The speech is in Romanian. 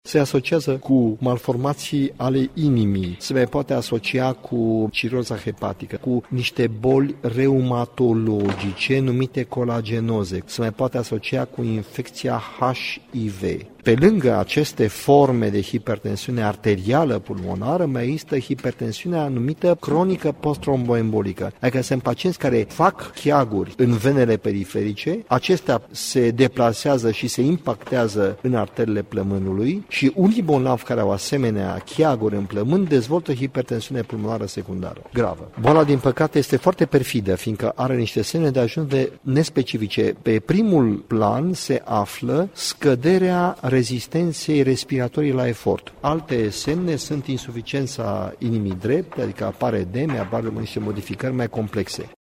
se asociază cu malformații ale inimii, se mai poate asocia cu ciroza hepatică, cu niște boli reumatologice numite colagenoze, se mai poate asocia cu infecția HIV. Pe lângă aceste forme de hipertensiune arterială pulmonară, mai există hipertensiunea numită cronică post-tromboembolică. Adică sunt pacienți care fac cheaguri în venele periferice, acestea se deplasează și se impactează în arterele plămânului și unii bolnavi care au asemenea cheaguri în plămân dezvoltă hipertensiune pulmonară secundară, gravă. Boala, din păcate, este foarte perfidă, fiindcă are niște semne de ajuns nespecifice. Pe primul plan se află scăderea rezistenței respiratorii la efort. Alte semne sunt insuficiența inimii drepte, adică apare edeme, apar niște modificări mai complexe.